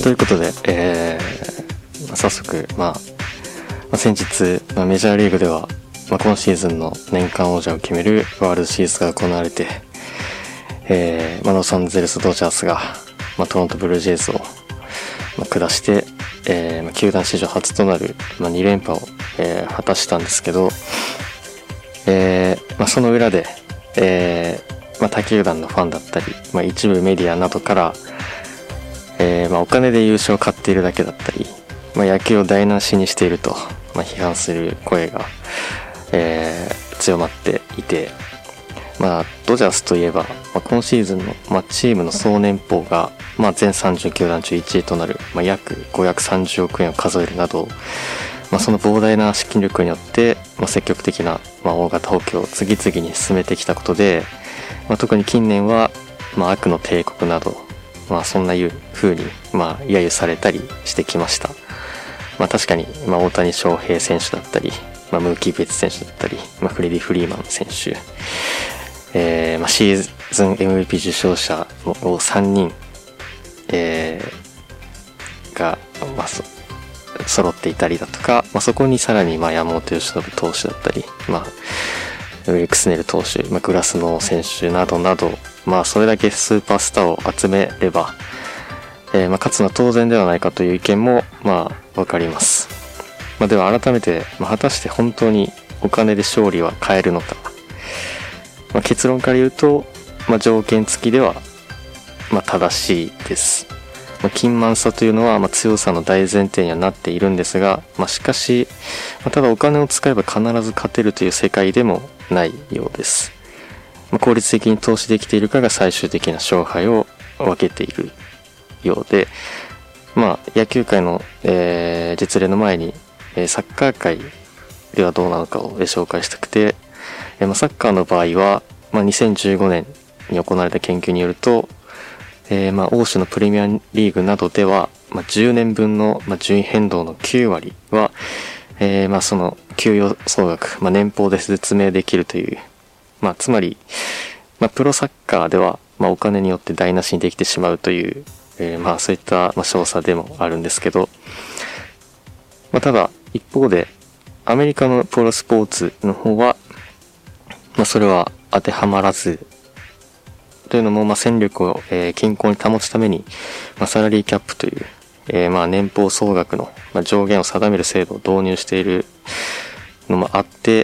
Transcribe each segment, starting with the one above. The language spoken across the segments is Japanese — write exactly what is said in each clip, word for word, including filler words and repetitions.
ということで、えーまあ、早速、まあ、まあ、先日、まあ、メジャーリーグでは、まあ、今シーズンの年間王者を決めるワールドシリーズが行われて、えーまあ、ロサンゼルスドジャースが、まあ、トロントブルージェイズを、まあ、下して、えーまあ、球団史上初となる、まあ、に連覇を、えー、果たしたんですけど、えーまあ、その裏で、えーまあ、他球団のファンだったり、まあ、一部メディアなどから、えーまあ、お金で優勝を買っているだけだったり、まあ、野球を台無しにしていると、まあ、批判する声が、えー、強まっていて、まあ、ドジャースといえば、まあ、今シーズンの、まあ、チームの総年俸が、まあ、全さんじゅう球団中いちいとなる、まあ、約ごひゃくさんじゅうおくえんを数えるなど、まあ、その膨大な資金力によって、まあ、積極的な、まあ、大型補強を次々に進めてきたことで、まあ、特に近年は、まあ、悪の帝国など、まあ、そんないう風に、まあ、揶揄されたりしてきました。まあ、確かに、まあ、大谷翔平選手だったり、まあ、ムーキー・ベッツ選手だったり、まあ、フレディ・フリーマン選手、えーまあ、シーズン エムブイピー 受賞者をさんにん、えー、が、まあ、そ揃っていたりだとか、まあ、そこにさらにまあ山本由伸投手だったり、まあ、ウィルクスネル投手、まあ、グラスノー選手などなど、まあ、それだけスーパースターを集めれば、えーまあ、勝つのは当然ではないかという意見もまあ分かります。まあ、では改めて、まあ、果たして本当にお金で勝利は買えるのか、まあ、結論から言うと、まあ、条件付きでは、まあ、正しいです。まあ、金満さというのは、まあ、強さの大前提にはなっているんですが、まあ、しかし、まあ、ただお金を使えば必ず勝てるという世界でもないようです。まあ、効率的に投資できているかが最終的な勝敗を分けているようで、まあ、野球界の、えー、実例の前に、えー、サッカー界ではどうなのかを紹介したくて、えーまあ、サッカーの場合は、まあ、にせんじゅうごねんに行われた研究によると、えー、まあ欧州のプレミアリーグなどでは、まあ、じゅうねんぶんの、まあ、順位変動のきゅうわりは、えー、まあその給与総額、まあ、年俸で説明できるという、まあ、つまり、まあ、プロサッカーでは、まあ、お金によって台無しにできてしまうという、えー、まあそういった、まあ、少佐でもあるんですけど、まあ、ただ一方でアメリカのプロスポーツの方は、まあ、それは当てはまらず、というのも、まあ、戦力を、えー、均衡に保つために、まあ、サラリーキャップという、えー、まあ年俸総額の、まあ、上限を定める制度を導入しているのもあって、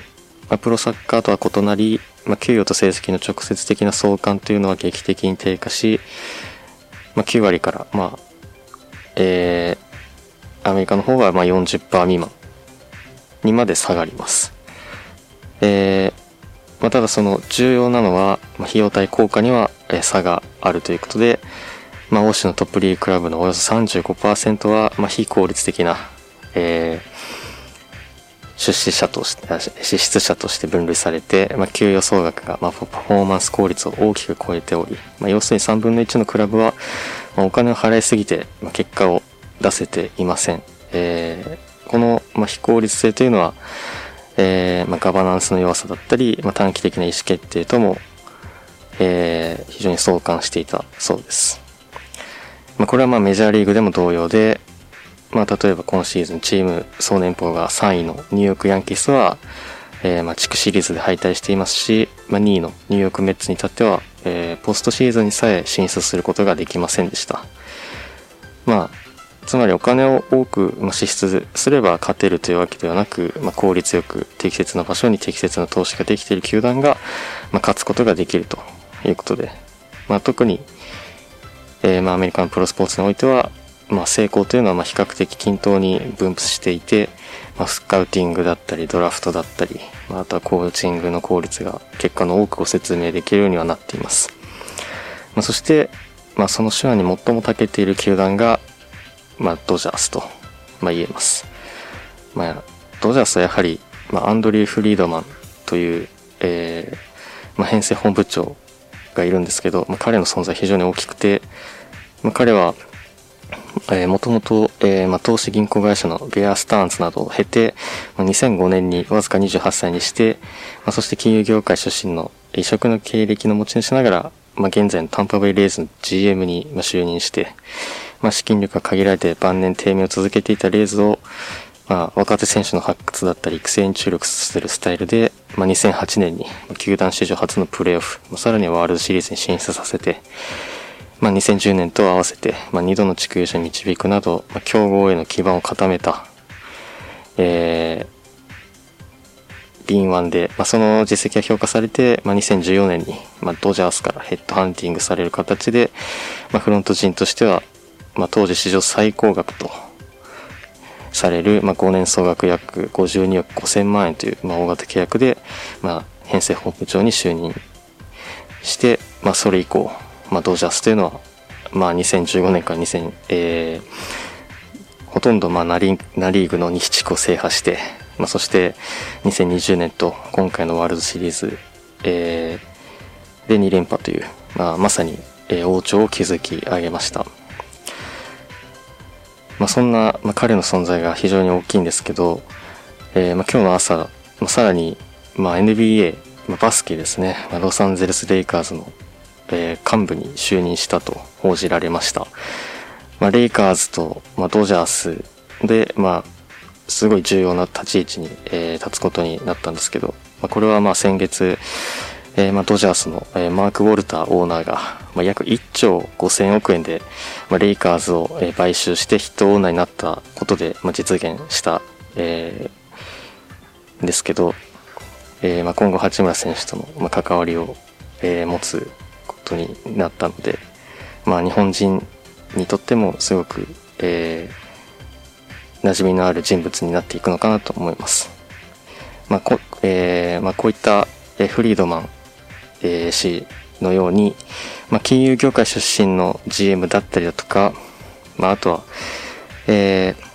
まあ、プロサッカーとは異なり、まあ、給与と成績の直接的な相関というのは劇的に低下し、まあ、きゅうわりから、まあえー、アメリカの方はまあ よんじゅっパーセント 未満にまで下がります。えーまあ、ただその重要なのは、まあ、費用対効果には差があるということで、まあ、欧州のトップリーグクラブのおよそ さんじゅうごパーセント は、まあ、非効率的な、えー、出資者として支出者として分類されて、まあ、給与総額が、まあ、パフォーマンス効率を大きく超えており、まあ、要するにさんぶんのいちのクラブは、まあ、お金を払いすぎて、まあ、結果を出せていません。えー、この、まあ、非効率性というのはえーまあ、ガバナンスの弱さだったり、まあ、短期的な意思決定とも、えー、非常に相関していたそうです。まあ、これはまあメジャーリーグでも同様で、まあ、例えば今シーズンチーム総年俸がさんいのニューヨークヤンキースは、えーまあ、地区シリーズで敗退していますし、まあ、にいのニューヨークメッツに至っては、えー、ポストシーズンにさえ進出することができませんでした。まあつまりお金を多く支出すれば勝てるというわけではなく、まあ、効率よく適切な場所に適切な投資ができている球団が、まあ、勝つことができるということで、まあ、特に、えー、まあアメリカのプロスポーツにおいては、まあ、成功というのはまあ比較的均等に分布していて、まあ、スカウティングだったりドラフトだったり、まあ、あとはコーチングの効率が結果の多くを説明できるようにはなっています。まあ、そして、まあ、その手腕に最も長けている球団がまあ、ドジャースと、まあ、言えます。まあ、ドジャースはやはり、まあ、アンドリュー・フリードマンという、えーまあ、編成本部長がいるんですけど、まあ、彼の存在は非常に大きくて、まあ、彼は、えー、もともと、えーまあ、投資銀行会社のベア・スターンズなどを経て、まあ、にせんごねんにわずかにじゅうはっさいにして、まあ、そして金融業界出身の異色の経歴の持ち主ながら、まあ、現在のタンパベイ・レイズの ジーエム に就任して、 まあ、資金力が限られて晩年低迷を続けていたレイズを、まあ、若手選手の発掘だったり育成に注力するスタイルで、まあ、にせんはちねんに球団史上初のプレーオフ、まあ、さらにはワールドシリーズに進出させて、まあ、にせんじゅうねんと合わせて、まあ、にどの地区優勝に導くなど、まあ、強豪への基盤を固めた、えー、敏腕で、まあ、その実績が評価されて、まあ、にせんじゅうよねんに、まあ、ドジャースからヘッドハンティングされる形で、まあ、フロント陣としては、まあ、当時史上最高額とされる、まあ、ごねん総額約ごじゅうにおくごせんまんえんという、まあ、大型契約で、まあ、編成本部長に就任して、まあ、それ以降、まあ、ドジャースというのは、まあ、にせんじゅうごねんからにせん、えー、ほとんどまあナリ、ナリーグの西地区を制覇して、まあ、そしてにせんにじゅうねんと今回のワールドシリーズ、えー、でに連覇という、まあ、まさに、えー、王朝を築き上げました。まあ、そんな、まあ、彼の存在が非常に大きいんですけど、えーまあ、今日の朝、まあ、さらに、まあ、エヌビーエー、まあ、バスケですね、まあ、ロサンゼルス・レイカーズの、えー、幹部に就任したと報じられました。まあ、レイカーズと、まあ、ドジャースで、まあ、すごい重要な立ち位置に、えー、立つことになったんですけど、まあ、これはまあ先月、えー、まあドジャースの、えー、マーク・ウォルターオーナーが、まあ、約いっちょうごせんおくえんで、まあ、レイカーズを、えー、買収してヒットオーナーになったことで、まあ、実現した、えー、ですけど、えーまあ、今後八村選手との、まあ、関わりを、えー、持つことになったので、まあ、日本人にとってもすごく、えー、馴染みのある人物になっていくのかなと思います。まあこえーまあ、こういった、えー、フリードマン、えー、氏のように、まあ、金融業界出身の ジーエム だったりだとか、まあ、あとは、えー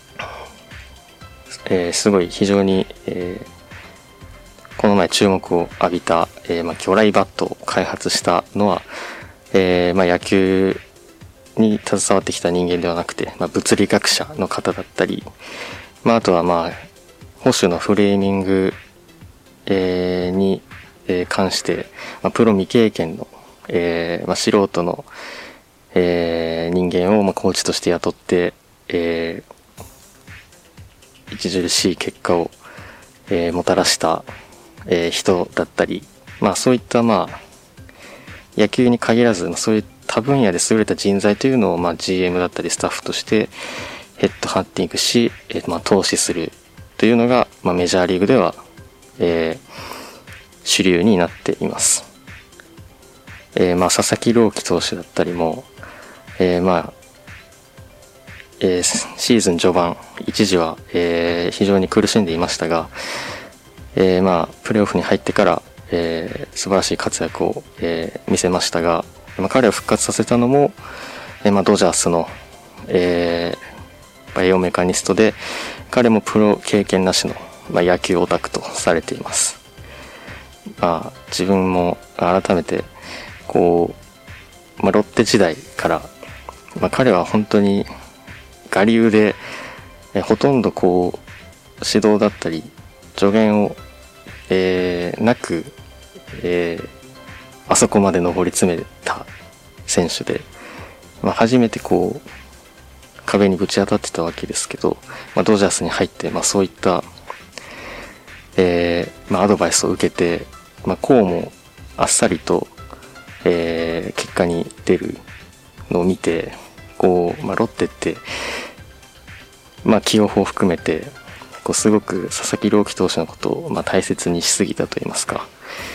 えー、すごい非常に、えー、この前注目を浴びた、えーまあ、巨大バットを開発したのは、えーまあ、野球に携わってきた人間ではなくて、まあ、物理学者の方だったり、まあ、あとはまあ保守のフレーミング、えー、に、えー、関して、まあ、プロ未経験の、えーまあ、素人の、えー、人間をまあコーチとして雇って、えー、著しい結果を、えー、もたらした、えー、人だったり、まあ、そういったまあ野球に限らず、まあ、そういう他分野で優れた人材というのを、まあ、ジーエム だったりスタッフとしてヘッドハンティングし、えーまあ、投資するというのが、まあ、メジャーリーグでは、えー、主流になっています。えーまあ、佐々木朗希投手だったりも、えーまあえー、シーズン序盤一時は、えー、非常に苦しんでいましたが、えーまあ、プレーオフに入ってから、えー、素晴らしい活躍を、えー、見せましたが、まあ、彼を復活させたのも、えーまあ、ドジャースの、えー、バイオメカニストで、彼もプロ経験なしの、まあ、野球オタクとされています。まあ、自分も改めてこう、まあ、ロッテ時代から、まあ、彼は本当に我流で、えほとんどこう指導だったり助言を、えー、なく、えー、あそこまで上り詰めた選手で、まあ、初めてこう壁にぶち当たってたわけですけど、まあ、ドジャースに入って、まあ、そういった、えーまあ、アドバイスを受けて、まあ、こうもあっさりと、えー、結果に出るのを見て、こう、まあ、ロッテって、まあ、起用法を含めてこうすごく佐々木朗希投手のことを、まあ、大切にしすぎたと言いますか、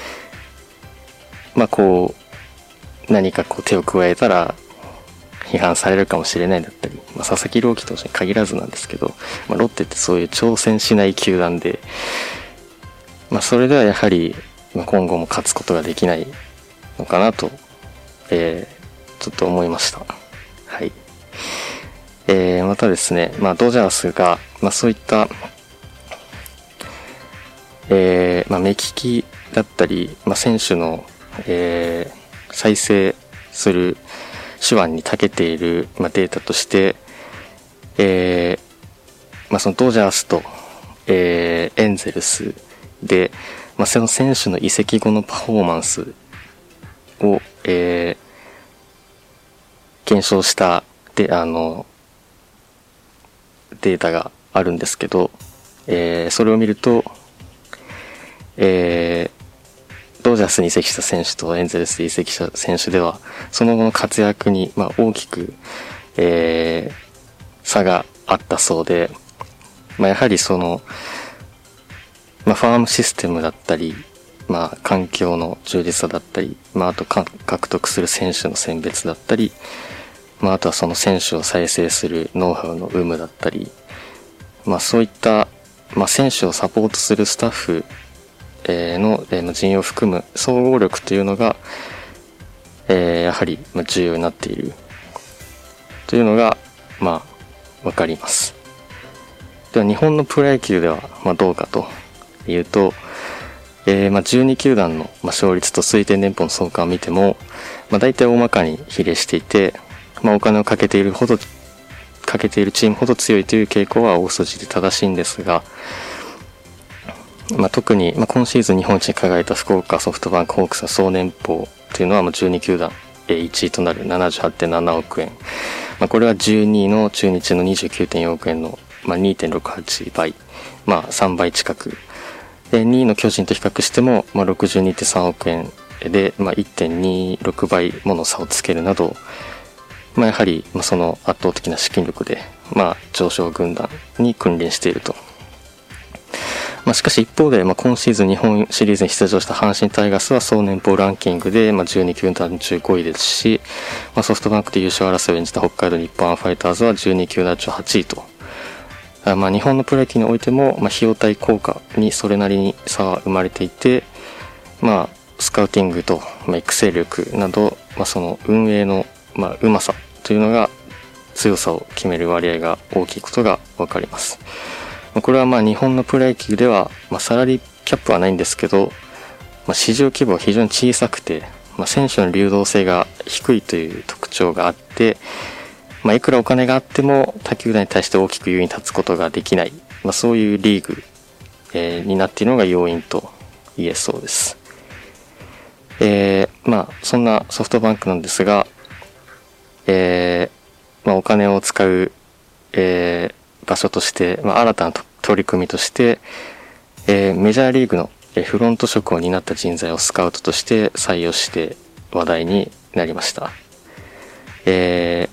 まあ、こう何かこう手を加えたら批判されるかもしれないだったり、まあ、佐々木朗希投手に限らずなんですけど、まあ、ロッテってそういう挑戦しない球団で、まあ、それではやはり今後も勝つことができないのかなと、えー、ちょっと思いました。はい。えー、またですね、まあ、ドジャースが、まあ、そういった、えーまあ、目利きだったり、まあ、選手の、えー、再生する手腕に長けている、まあ、データとして、えーまあ、そのドジャースと、えー、エンゼルスで、まあ、その選手の移籍後のパフォーマンスを、えー、検証したであのデータがあるんですけど、えー、それを見ると、えー、ドジャースに移籍した選手とエンゼルスで移籍した選手ではその後の活躍に、まあ、大きく、えー、差があったそうで、まあ、やはりその、まあ、ファームシステムだったり、まあ、環境の充実さだったり、まあ、あと獲得する選手の選別だったり、まあ、あとはその選手を再生するノウハウの有無だったり、まあ、そういった、まあ、選手をサポートするスタッフの人員を含む総合力というのが、えー、やはり重要になっているというのが、まあ、わかります。では日本のプロ野球では、まあ、どうかというと、えー、まあじゅうに球団の勝率と推定年俸の相関を見ても、まあ、大体大まかに比例していて、まあ、お金をかけているほどかけているチームほど強いという傾向は大筋で正しいんですが、まあ、特に、まあ、今シーズン日本一に輝いた福岡ソフトバンクホークスの総年俸というのはもうじゅうに球団いちいとなる ななじゅうはちてんななおく円、まあ、これはじゅうにいの中日の にじゅうきゅうてんよんおく円の、まあ、にてんろくはちばい、まあ、さんばい近くで、にいの巨人と比較しても、まあ、ろくじゅうにてんさんおく円で、まあ、いってんにろくばいもの差をつけるなど、まあ、やはりその圧倒的な資金力で、まあ、上昇軍団に君臨していると。まあ、しかし一方で、まあ、今シーズン日本シリーズに出場した阪神タイガースは総年俸ランキングで、まあ、じゅうに球団中ごいですし、まあ、ソフトバンクで優勝争いを演じた北海道日本ハムファイターズはじゅうに球団中はちいと。まあ、日本のプロ野球においても、まあ、費用対効果にそれなりに差は生まれていて、まあ、スカウティングと、まあ、育成力など、まあ、その運営の、まあ、うまさというのが強さを決める割合が大きいことが分かります。これはまあ日本のプロ野球では、まあ、サラリーキャップはないんですけど、まあ、市場規模は非常に小さくて、まあ、選手の流動性が低いという特徴があって、まあ、いくらお金があっても他球団に対して大きく優位に立つことができない、まあ、そういうリーグ、えー、になっているのが要因と言えそうです。えー、まあそんなソフトバンクなんですが、えーまあ、お金を使う、えー、場所として、まあ、新たな取り組みとして、えー、メジャーリーグのフロント職を担った人材をスカウトとして採用して話題になりました。え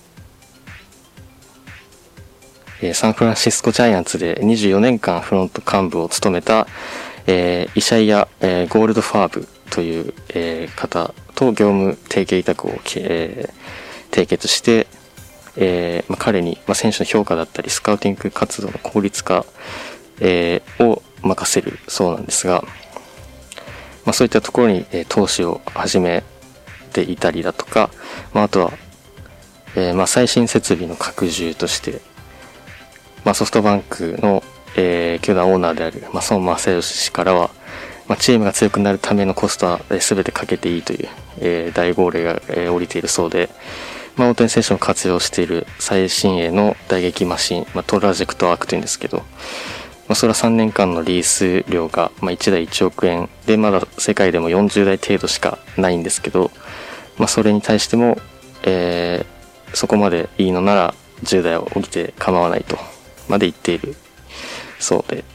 ー、サンフランシスコジャイアンツでにじゅうよねんかんフロント幹部を務めた、えー、イシャイア、えー、ゴールドファーブという、えー、方と業務提携委託を、えー、締結して、えーまあ、彼に、まあ、選手の評価だったりスカウティング活動の効率化、えー、を任せるそうなんですが、まあ、そういったところに、えー、投資を始めていたりだとか、まあ、あとは、えーまあ、最新設備の拡充として、まあ、ソフトバンクの、えー、球団オーナーである、まあ、孫正義氏からは、まあ、チームが強くなるためのコストは全てかけていいという、えー、大号令が、えー、降りているそうで、まあ、大谷選手も活用している最新鋭の打撃マシン、まあ、トラジェクトアークというんですけど、まあ、それはさんねんかんのリース料が、まあ、いちだいいちおくえんで、まだ世界でもよんじゅうだい程度しかないんですけど、まあ、それに対しても、えー、そこまでいいのならじゅうだいを置いて構わないとまで言っているそうで、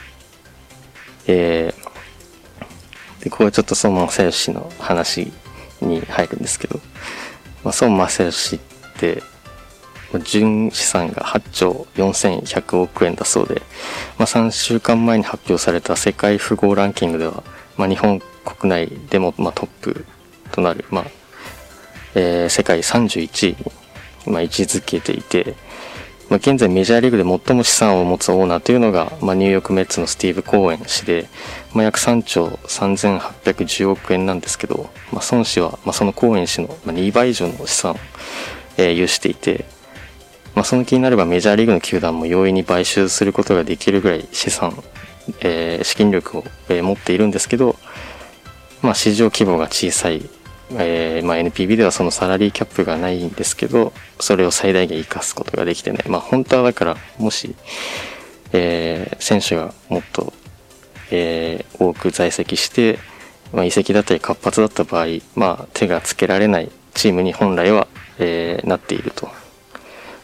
えー、でここはちょっと孫正義氏の話に入るんですけど、まあ、孫正義氏って純資産がはっちょうよんせんひゃくおくえんだそうで、まあ、さんしゅうかんまえに発表された世界富豪ランキングでは、まあ、日本国内でもまあトップとなる、まあえー、世界さんじゅういちいにまあ位置づけていて、まあ、現在メジャーリーグで最も資産を持つオーナーというのが、まあ、ニューヨークメッツのスティーブ・コーエン氏で、まあ、約さんちょうさんぜんはっぴゃくじゅうおくえんなんですけど、まあ、孫氏は、まあ、そのコーエン氏のにばい以上の資産を、えー、有していて、まあ、その気になればメジャーリーグの球団も容易に買収することができるぐらい資産、えー、資金力を、えー、持っているんですけど、まあ、市場規模が小さい、えーまあ、エヌピービー ではそのサラリーキャップがないんですけど、それを最大限生かすことができてね、まあ、本当はだからもし、えー、選手がもっと、えー、多く在籍して、まあ、移籍だったり活発だった場合、まあ、手がつけられないチームに本来は、えー、なっていると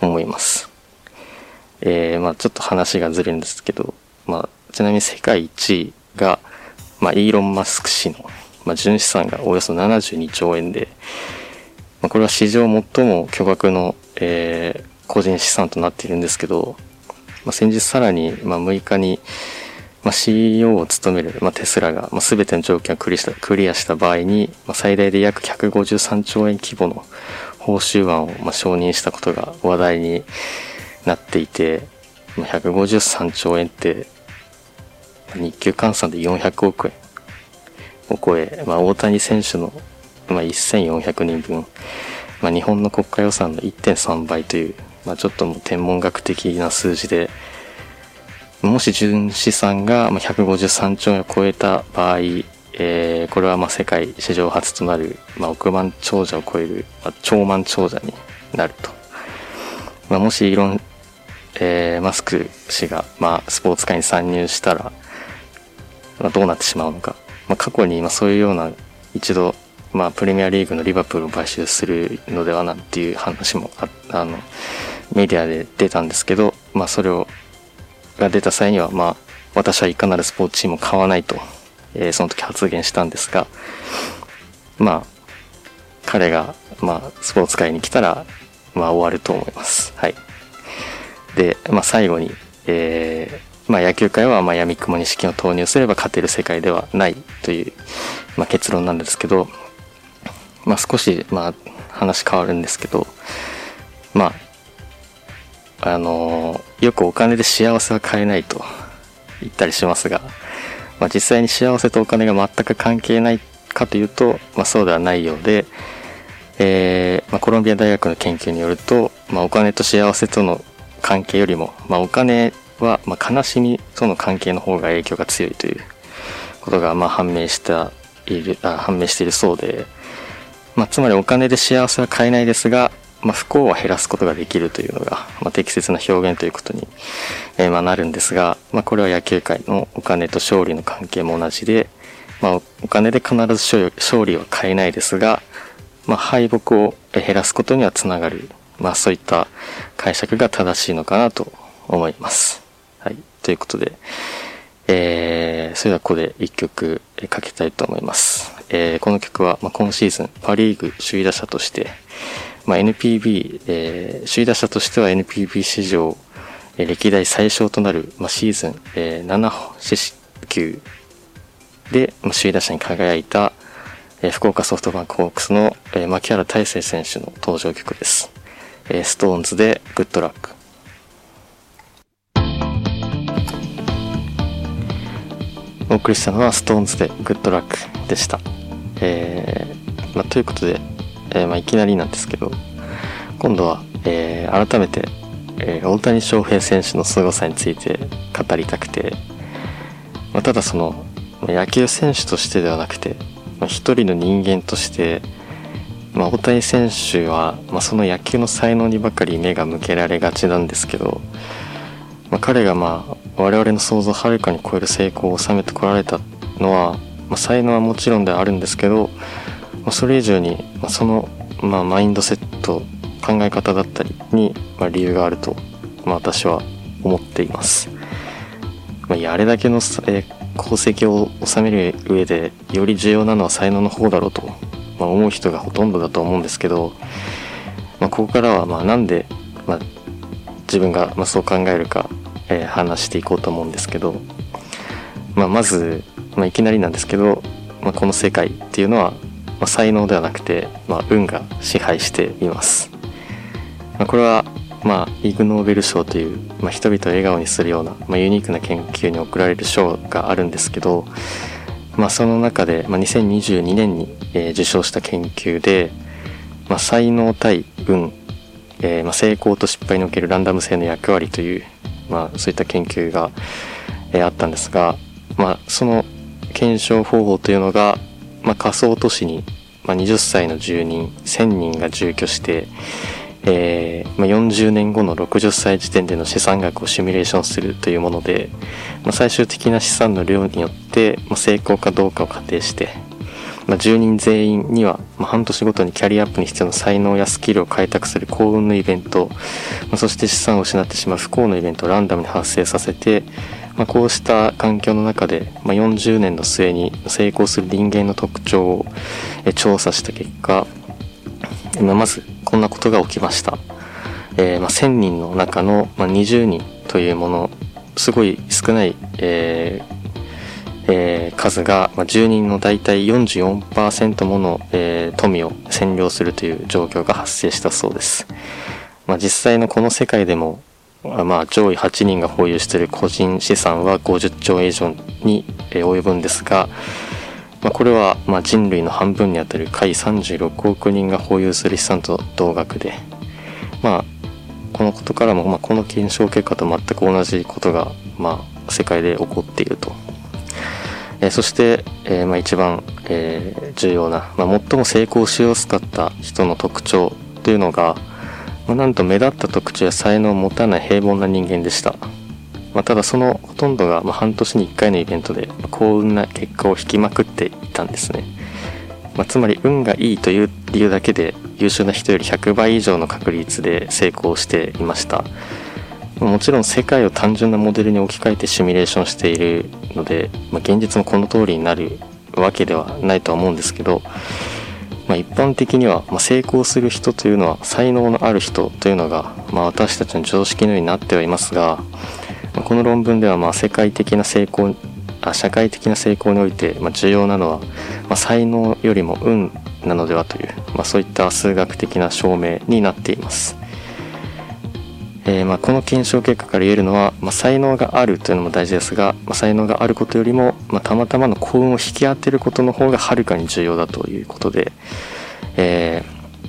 思います。えー、まあちょっと話がずれるんですけど、まあちなみに世界いちいが、まあイーロン・マスク氏の、まあ、純資産がおよそななじゅうにちょうえんで、まあ、これは史上最も巨額の、えー、個人資産となっているんですけど、まあ、先日さらに、まあ、むいかに、まあ、シーイーオー を務める、まあ、テスラが、まあ、全ての条件をクリアした、クリアした場合に、まあ、最大で約ひゃくごじゅうさんちょうえん規模の報酬案を、まあ、承認したことが話題になっていて、まあ、ひゃくごじゅうさんちょうえんって日給換算でよんひゃくおくえんを超え、まあ、大谷選手の、まあ、せんよんひゃくにんぶん、まあ、日本の国家予算の いってんさんばいという、まあ、ちょっともう天文学的な数字で、もし純資産がひゃくごじゅうさんちょうえんを超えた場合、えー、これはまあ世界史上初となる、まあ、億万長者を超える、まあ、超万長者になると。まあ、もしイーロン、えー、マスク氏が、まあ、スポーツ界に参入したら、まあ、どうなってしまうのか。まあ、過去にまあそういうような一度、まあ、プレミアリーグのリバプールを買収するのではなんていう話も あ, あのメディアで出たんですけど、まあ、それをが出た際には、まあ、私はいかなるスポーツチームを買わないと、えー、その時発言したんですが、まあ彼が、まあ、スポーツ界に来たら、まあ、終わると思います。はい。で、まあ、最後に、えーまあ、野球界はまあ闇雲に資金を投入すれば勝てる世界ではないという、まあ、結論なんですけど、まあ、少し、まあ、話変わるんですけど、まああのー、よくお金で幸せは買えないと言ったりしますが、まあ、実際に幸せとお金が全く関係ないかというと、まあ、そうではないようで、えーまあ、コロンビア大学の研究によると、まあ、お金と幸せとの関係よりも、まあ、お金はまあ悲しみとの関係の方が影響が強いということがまあ判明したいるあ判明しているそうで、まあ、つまりお金で幸せは買えないですが、まあ、不幸は減らすことができるというのが、まあ、適切な表現ということに、えー、まあなるんですが、まあ、これは野球界のお金と勝利の関係も同じで、まあ、お金で必ず勝利は買えないですが、まあ、敗北を減らすことにはつながる、まあ、そういった解釈が正しいのかなと思います。はい、ということで、えー、それではここで一曲かけたいと思います。えー、この曲は、まあ、今シーズンパ・リーグ首位打者として、まあ、エヌピービー、えー、首位打者としては エヌピービー 史上、えー、歴代最小となる、まあ、シーズン、えー、なな四球で、まあ、首位打者に輝いた、えー、福岡ソフトバンクホークスの、えー、牧原大成選手の登場曲です。えー、ストーンズでグッドラック。お送りしたのはストーンズでグッドラックでした。えーまあ、ということで、えーまあ、いきなりなんですけど、今度は、えー、改めて、えー、大谷翔平選手の凄さについて語りたくて、まあ、ただその野球選手としてではなくて、まあ、一人の人間として、まあ、大谷選手は、まあ、その野球の才能にばかり目が向けられがちなんですけど、まあ、彼がまあ我々の想像をはるかに超える成功を収めてこられたのは、まあ、才能はもちろんではあるんですけど、まあ、それ以上に、まあ、その、まあ、マインドセット、考え方だったりに、まあ、理由があると、まあ、私は思っています。まあ、いやあれだけの、えー、功績を収める上でより重要なのは才能の方だろうと、まあ、思う人がほとんどだと思うんですけど、まあ、ここからはまあなんで、まあ、自分がまあそう考えるか、えー、話していこうと思うんですけど、まあ、まず、まあ、いきなりなんですけど、まあ、この世界っていうのは、まあ、才能ではなくて、まあ、運が支配しています。まあ、これは、まあ、イグ・ノーベル賞という、まあ、人々を笑顔にするような、まあ、ユニークな研究に贈られる賞があるんですけど、まあ、その中で、まあ、にせんにじゅうにねんに、えー、受賞した研究で、まあ、才能対運、えーまあ、成功と失敗におけるランダム性の役割という、まあ、そういった研究が、えー、あったんですが、まあ、その検証方法というのが、まあ、仮想都市に、まあ、はたちの住人せんにんが住居して、えーまあ、よんじゅうねんごのろくじゅっさい時点での資産額をシミュレーションするというもので、まあ、最終的な資産の量によって、まあ、成功かどうかを仮定して、 まあ、じゅうにん全員には、まあ、半年ごとにキャリアアップに必要な才能やスキルを開拓する幸運のイベント、まあ、そして資産を失ってしまう不幸のイベントをランダムに発生させて、まあ、こうした環境の中で、まあ、よんじゅうねんの末に成功する人間の特徴を調査した結果、まあ、まずこんなことが起きました。えーまあ、せんにんの中の、まあ、にじゅうにんというもの、すごい少ない、えーえー、数が、まあ、住人の大体 よんじゅうよんパーセント もの、えー、富を占領するという状況が発生したそうです。まあ、実際のこの世界でも、まあ、上位はちにんが保有している個人資産はごじゅっちょうえん以上に及ぶんですが、まあ、これはまあ人類の半分にあたる下位さんじゅうろくおくにんが保有する資産と同額で、まあ、このことからも、まあ、この検証結果と全く同じことが、まあ、世界で起こっていると。えー、そして、えーまあ、一番、えー、重要な、まあ、最も成功しやすかった人の特徴というのが、まあ、なんと目立った特徴や才能を持たない平凡な人間でした。まあ、ただそのほとんどが、まあ、半年にいっかいのイベントで、まあ、幸運な結果を引きまくっていたんですね。まあ、つまり運がいいという理由だけで優秀な人よりひゃくばい以上の確率で成功していました。もちろん世界を単純なモデルに置き換えてシミュレーションしているので、まあ、現実もこの通りになるわけではないとは思うんですけど、まあ、一般的には、まあ、成功する人というのは才能のある人というのが、まあ、私たちの常識のようになってはいますが、まあ、この論文ではまあ世界的な成功あ社会的な成功において、まあ、重要なのは、まあ、才能よりも運なのではという、まあ、そういった数学的な証明になっています。えー、まあこの検証結果から言えるのは、まあ、才能があるというのも大事ですが、まあ、才能があることよりも、まあ、たまたまの幸運を引き当てることの方がはるかに重要だということで、え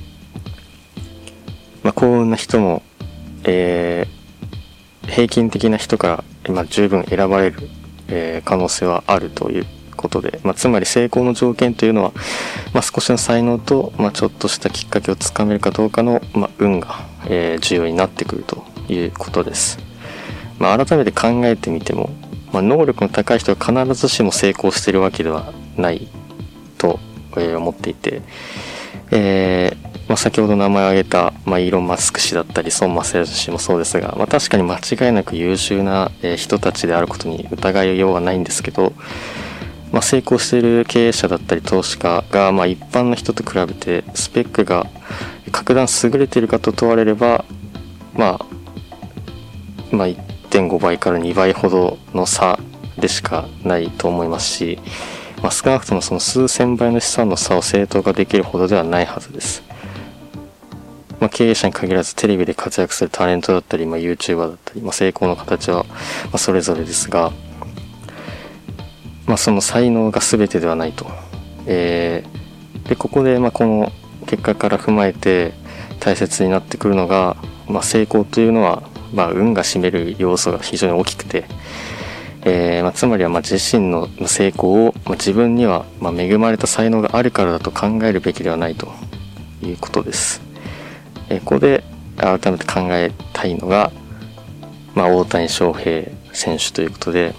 ーまあ、幸運な人も、えー、平均的な人から、まあ、十分選ばれる、えー、可能性はあるということで、まあ、つまり成功の条件というのは、まあ、少しの才能と、まあ、ちょっとしたきっかけをつかめるかどうかの、まあ、運が、えー、重要になってくるということです。まあ、改めて考えてみても、まあ、能力の高い人が必ずしも成功しているわけではないと、えー、思っていて、えーまあ、先ほど名前を挙げた、まあ、イーロン・マスク氏だったり孫正義氏もそうですが、まあ、確かに間違いなく優秀な、えー、人たちであることに疑いようはないんですけど、まあ、成功している経営者だったり投資家が、まあ、一般の人と比べてスペックが格段優れているかと問われれば、まあ、まあ いってんごばいからにばいほどの差でしかないと思いますし、まあ、少なくともその数千倍の資産の差を正当化できるほどではないはずです。まあ、経営者に限らずテレビで活躍するタレントだったり、まあ、YouTuber だったり、まあ、成功の形はまあそれぞれですが、まあ、その才能が全てではないと。えー、でここでまあこの結果から踏まえて大切になってくるのが、まあ、成功というのは、まあ、運が占める要素が非常に大きくて、えーまあ、つまりはまあ自身の成功を、まあ、自分にはまあ恵まれた才能があるからだと考えるべきではないということです。えー、ここで改めて考えたいのが、まあ、大谷翔平選手ということで、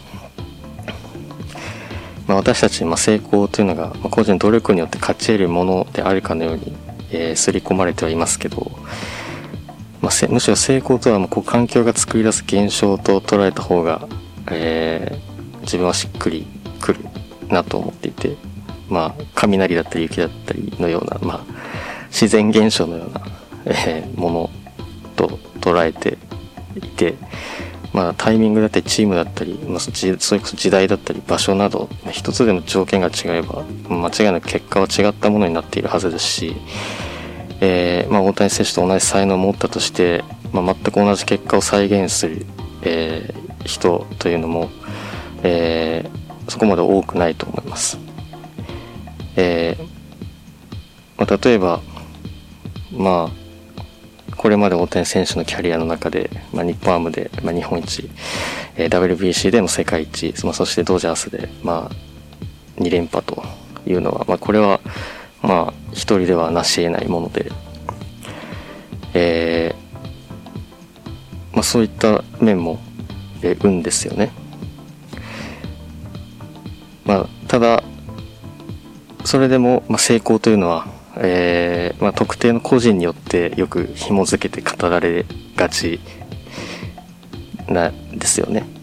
まあ、私たちまあ成功というのが、まあ、個人の努力によって勝ち得るものであるかのように、えー、刷り込まれてはいますけど、まあ、むしろ成功とはもうこう環境が作り出す現象と捉えた方が、えー、自分はしっくりくるなと思っていて、まあ、雷だったり雪だったりのような、まあ、自然現象のような、えー、ものと捉えていて、まあ、タイミングだったりチームだったり、まあ、それこそ時代だったり場所など、まあ、一つでも条件が違えば間違いなく結果は違ったものになっているはずですし、えーまあ、大谷選手と同じ才能を持ったとして、まあ、全く同じ結果を再現する、えー、人というのも、えー、そこまで多くないと思います。えーまあ、例えば、まあこれまで大谷選手のキャリアの中で、まあ、日本ハムで、まあ、日本一、えー、ダブリュービーシー でも世界一、まあ、そしてドジャースで、まあ、に連覇というのは、まあ、これは、まあ、一人では成し得ないもので、えーまあ、そういった面も、えー、運ですよね。まあ、ただ、 それでも、まあ、成功というのは、えーまあ、特定の個人によってよく紐づけて語られがちなんですよね。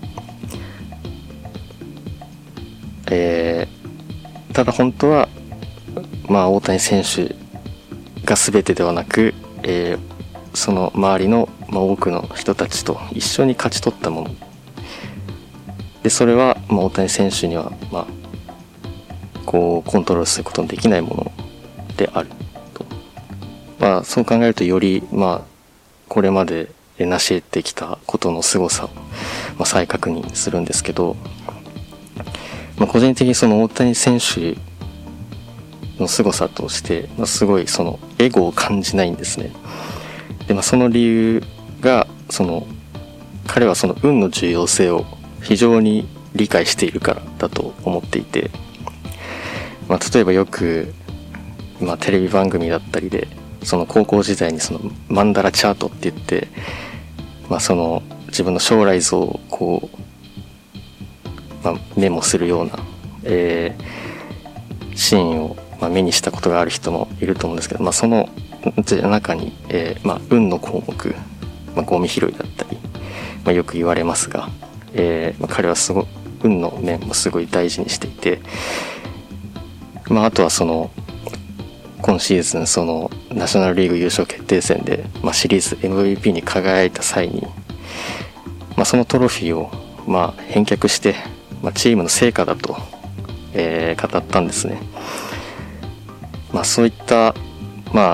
えー、ただ本当は、まあ、大谷選手が全てではなく、えー、その周りの、まあ、多くの人たちと一緒に勝ち取ったもので、それは、まあ、大谷選手には、まあ、こうコントロールすることのできないものであると、まあ、そう考えるとより、まあ、これまで成し得てきたことの凄さを、まあ、再確認するんですけど、まあ、個人的にその大谷選手の凄さとして、まあ、すごいそのエゴを感じないんですね。で、まあ、その理由がその彼はその運の重要性を非常に理解しているからだと思っていて、まあ、例えばよく、まあ、テレビ番組だったりでその高校時代にそのマンダラチャートって言って、まあ、その自分の将来像をこう、まあ、メモするような、えー、シーンをまあ目にしたことがある人もいると思うんですけど、まあ、その中に、えーまあ、運の項目、まあ、ゴミ拾いだったり、まあ、よく言われますが、えーまあ、彼はすご運の面もすごい大事にしていて、まあ、あとはその今シーズンそのナショナルリーグ優勝決定戦で、まあ、シリーズ エムブイピー に輝いた際に、まあ、そのトロフィーをまあ返却して、まあ、チームの成果だと、えー、語ったんですね。まあ、そういったまあ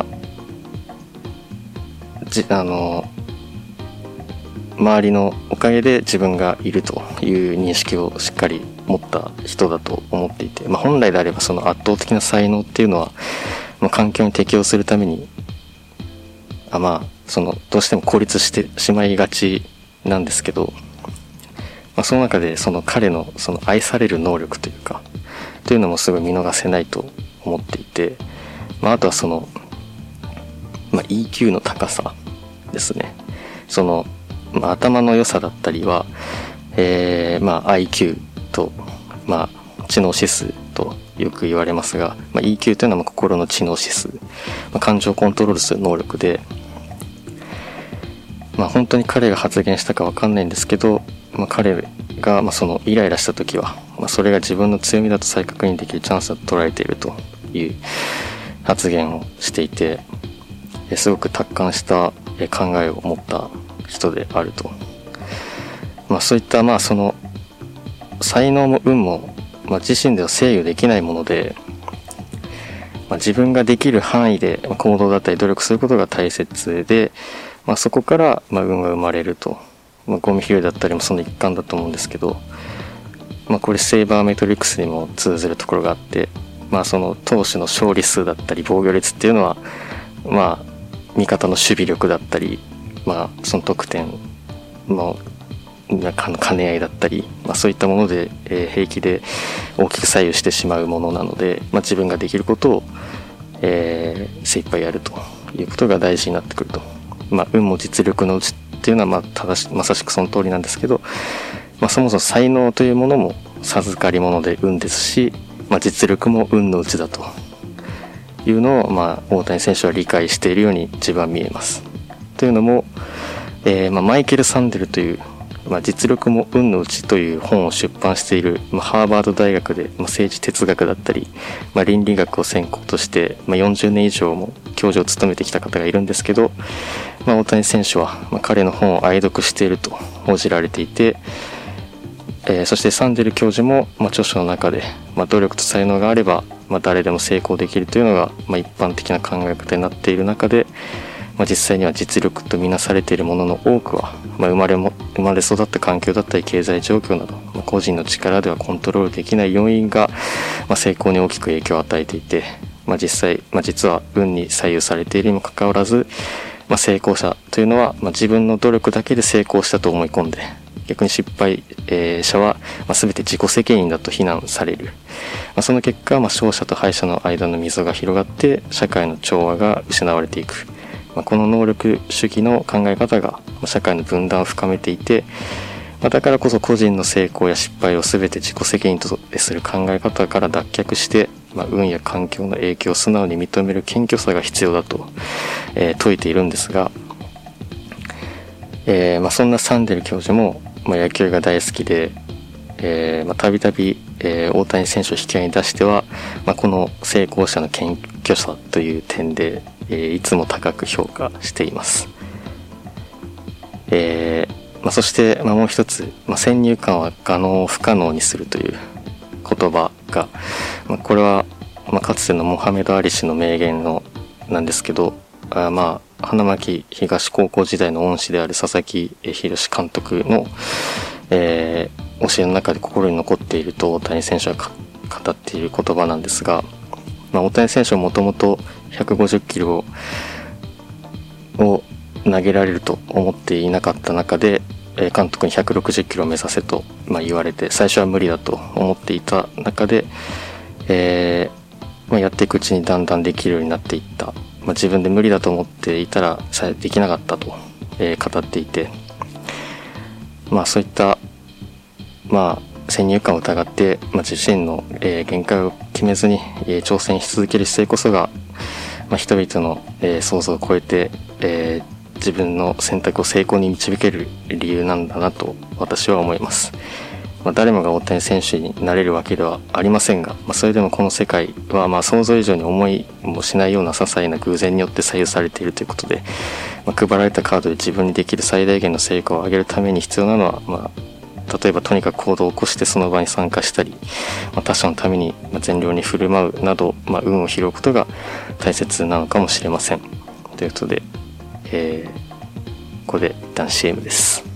じあの周りのおかげで自分がいるという認識をしっかり持った人だと思っていて、まあ、本来であればその圧倒的な才能っていうのは、まあ、環境に適応するためにあまあそのどうしても孤立してしまいがちなんですけど、まあ、その中でその彼のその愛される能力というかというのもすごい見逃せないと思っていて、まあ、あとはその、まあ、イーキュー の高さですね。そのまあ、頭の良さだったりは、えーまあ、アイキュー と、まあ、知能指数とよく言われますが、まあ、イーキュー というのは心の知能指数、まあ、感情をコントロールする能力で、まあ、本当に彼が発言したか分かんないんですけど、まあ、彼がまあそのイライラした時は、まあ、それが自分の強みだと再確認できるチャンスだと捉えているという発言をしていて、すごく達観した考えを持った人であると、まあ、そういったまあその才能も運も、まあ、自身では制御できないもので、まあ、自分ができる範囲で行動だったり努力することが大切で、まあ、そこからまあ運が生まれると、まあ、ゴミ拾いだったりもその一環だと思うんですけど、まあ、これセイバーメトリックスにも通ずるところがあって、まあ、その投手の勝利数だったり防御率っていうのは、まあ、味方の守備力だったり、まあ、その得点の兼ね合いだったり、まあ、そういったもので、えー、平気で大きく左右してしまうものなので、まあ、自分ができることを、えー、精一杯やるということが大事になってくると、まあ、運も実力のうちっていうのはまあ正しまさしくその通りなんですけど、まあ、そもそも才能というものも授かり物で運ですし、まあ、実力も運のうちだというのを、まあ、大谷選手は理解しているように自分は見えます。というのも、えーまあ、マイケル・サンデルという、まあ、実力も運のうちという本を出版している、まあ、ハーバード大学で、まあ、政治哲学だったり、まあ、倫理学を専攻として、まあ、よんじゅうねん以上も教授を務めてきた方がいるんですけど、まあ、大谷選手は、まあ、彼の本を愛読していると報じられていて、えー、そしてサンデル教授も、まあ、著書の中で、まあ、努力と才能があれば、まあ、誰でも成功できるというのが、まあ、一般的な考え方になっている中で、まあ、実際には実力とみなされているものの多くは、まあ、生まれも生まれ育った環境だったり経済状況など、まあ、個人の力ではコントロールできない要因が、まあ、成功に大きく影響を与えていて、まあ、実際、まあ、実は運に左右されているにもかかわらず、まあ、成功者というのは、まあ、自分の努力だけで成功したと思い込んで、逆に失敗者は、まあ、全て自己責任だと非難される、まあ、その結果、まあ、勝者と敗者の間の溝が広がって社会の調和が失われていく、まあ、この能力主義の考え方が社会の分断を深めていて、 まあ、だからこそ個人の成功や失敗を全て自己責任とする考え方から脱却して、まあ、運や環境の影響を素直に認める謙虚さが必要だと、えー、説いているんですが、えーまあ、そんなサンデル教授も、まあ、野球が大好きで、えーまあ、たびたび、えー、大谷選手を引き合いに出しては、まあ、この成功者の謙虚さという点で、えー、いつも高く評価しています。えーまあ、そして、まあ、もう一つ、まあ、先入観は可能を不可能にするという言葉が、まあ、これは、まあ、かつてのモハメド・アリ氏の名言のなんですけど、あまあ花巻東高校時代の恩師である佐々木宏監督の、えー、教えの中で心に残っていると大谷選手は語っている言葉なんですが、まあ、大谷選手はもともとひゃくごじゅっキロを投げられると思っていなかった中で、監督にひゃくろくじゅっキロを目指せと、まあ、言われて、最初は無理だと思っていた中で、えーまあ、やっていくうちにだんだんできるようになっていった、まあ、自分で無理だと思っていたらできなかったと、えー、語っていて、まあそういった、まあ、先入観を疑って、まあ、自身の、えー、限界を決めずに、えー、挑戦し続ける姿勢こそが、まあ、人々の、えー、想像を超えて、えー自分の選択を成功に導ける理由なんだなと私は思います。まあ、誰もが大谷選手になれるわけではありませんが、まあ、それでもこの世界はまあ想像以上に思いもしないような些細な偶然によって左右されているということで、まあ、配られたカードで自分にできる最大限の成果を上げるために必要なのは、まあ、例えばとにかく行動を起こしてその場に参加したり、まあ、他者のために善良に振る舞うなど、まあ、運を拾うことが大切なのかもしれません。ということで、えー、ここで一旦 シーエム です。